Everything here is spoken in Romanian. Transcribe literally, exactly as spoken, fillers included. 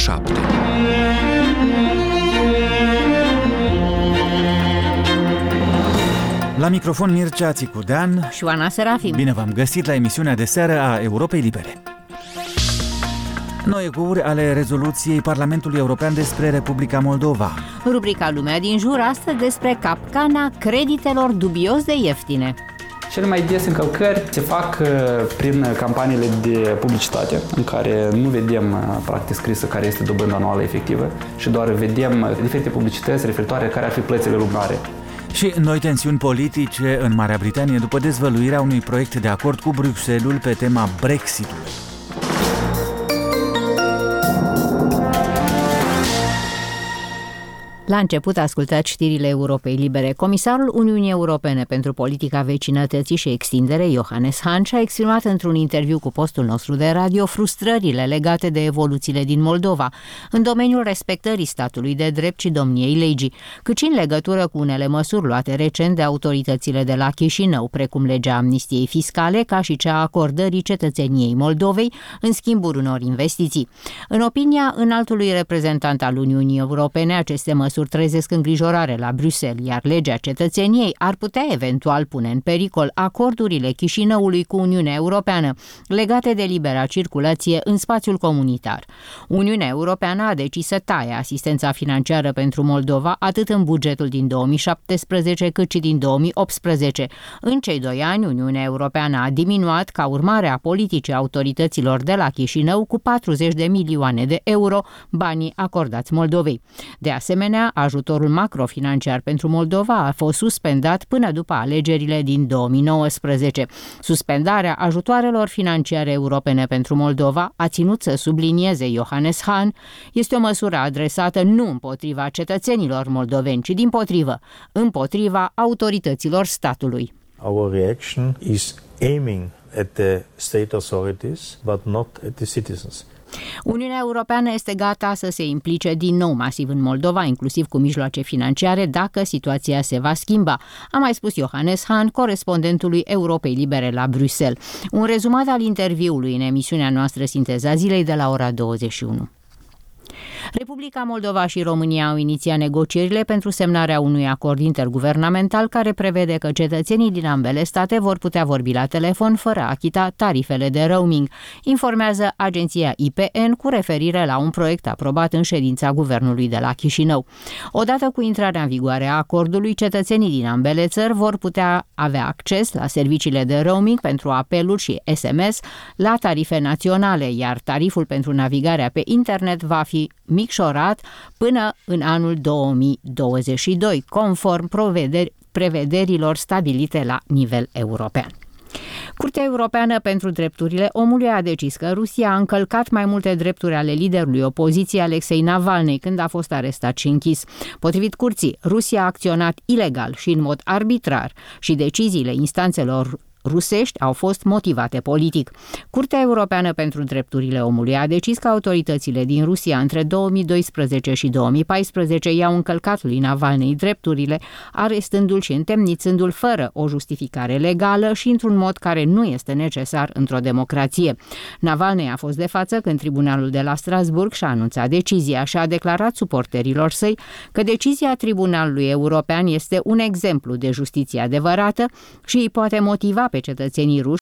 șapte. La microfon Mircea Țicudean și Oana Serafim. Bine v-am găsit la emisiunea de seară a Europei Libere. Noi ecouri ale rezoluției Parlamentului European despre Republica Moldova. Rubrica Lumea din jur, astăzi despre capcana creditelor dubios de ieftine. Cele mai des încălcări se fac prin campaniile de publicitate, în care nu vedem practic scrisă care este dobânda anuală efectivă și doar vedem diferite publicități referitoare care ar fi plățile lunare. Și noi tensiuni politice în Marea Britanie după dezvăluirea unui proiect de acord cu Bruxelles pe tema Brexitului. La început ascultați știrile Europei Libere. Comisarul Uniunii Europene pentru Politica Vecinătății și Extindere, Johannes Hahn, și-a exprimat într-un interviu cu postul nostru de radio frustrările legate de evoluțiile din Moldova, în domeniul respectării statului de drept și domniei legii, cât și în legătură cu unele măsuri luate recent de autoritățile de la Chișinău, precum legea amnistiei fiscale, ca și cea a acordării cetățeniei Moldovei în schimbul unor investiții. În opinia înaltului reprezentant al Uniunii Europene, aceste măsuri trezesc îngrijorare la Bruxelles, iar legea cetățeniei ar putea eventual pune în pericol acordurile Chișinăului cu Uniunea Europeană legate de libera circulație în spațiul comunitar. Uniunea Europeană a decis să taie asistența financiară pentru Moldova atât în bugetul din două mii șaptesprezece cât și din două mii optsprezece. În cei doi ani, Uniunea Europeană a diminuat, ca urmare a politicii autorităților de la Chișinău, cu patruzeci de milioane de euro banii acordați Moldovei. De asemenea, ajutorul macrofinanciar pentru Moldova a fost suspendat până după alegerile din două mii nouăsprezece. Suspendarea ajutoarelor financiare europene pentru Moldova, a ținut să sublinieze Johannes Hahn, este o măsură adresată nu împotriva cetățenilor moldoveni, ci dimpotrivă, împotriva autorităților statului. Our reaction is aiming at the state authorities, but not at the citizens. Uniunea Europeană este gata să se implice din nou masiv în Moldova, inclusiv cu mijloace financiare, dacă situația se va schimba, a mai spus Johannes Hahn, corespondentului Europei Libere la Bruxelles. Un rezumat al interviului în emisiunea noastră Sinteza Zilei de la ora douăzeci și unu. Republica Moldova și România au inițiat negocierile pentru semnarea unui acord interguvernamental care prevede că cetățenii din ambele state vor putea vorbi la telefon fără a achita tarifele de roaming, informează agenția I P N cu referire la un proiect aprobat în ședința guvernului de la Chișinău. Odată cu intrarea în vigoare a acordului, cetățenii din ambele țări vor putea avea acces la serviciile de roaming pentru apeluri și S M S la tarife naționale, iar tariful pentru navigarea pe internet va fi micșorat până în anul două mii douăzeci și doi, conform prevederilor stabilite la nivel european. Curtea Europeană pentru Drepturile Omului a decis că Rusia a încălcat mai multe drepturi ale liderului opoziției Alexei Navalny când a fost arestat și închis. Potrivit curții, Rusia a acționat ilegal și în mod arbitrar și deciziile instanțelor rusești au fost motivate politic. Curtea Europeană pentru Drepturile Omului a decis că autoritățile din Rusia între două mii doisprezece și două mii paisprezece i-au încălcat lui Navalny drepturile, arestându-l și întemnițându-l fără o justificare legală și într-un mod care nu este necesar într-o democrație. Navalny a fost de față când tribunalul de la Strasburg și-a anunțat decizia și a declarat suporterilor săi că decizia Tribunalului European este un exemplu de justiție adevărată și îi poate motiva pe cetățenii ruși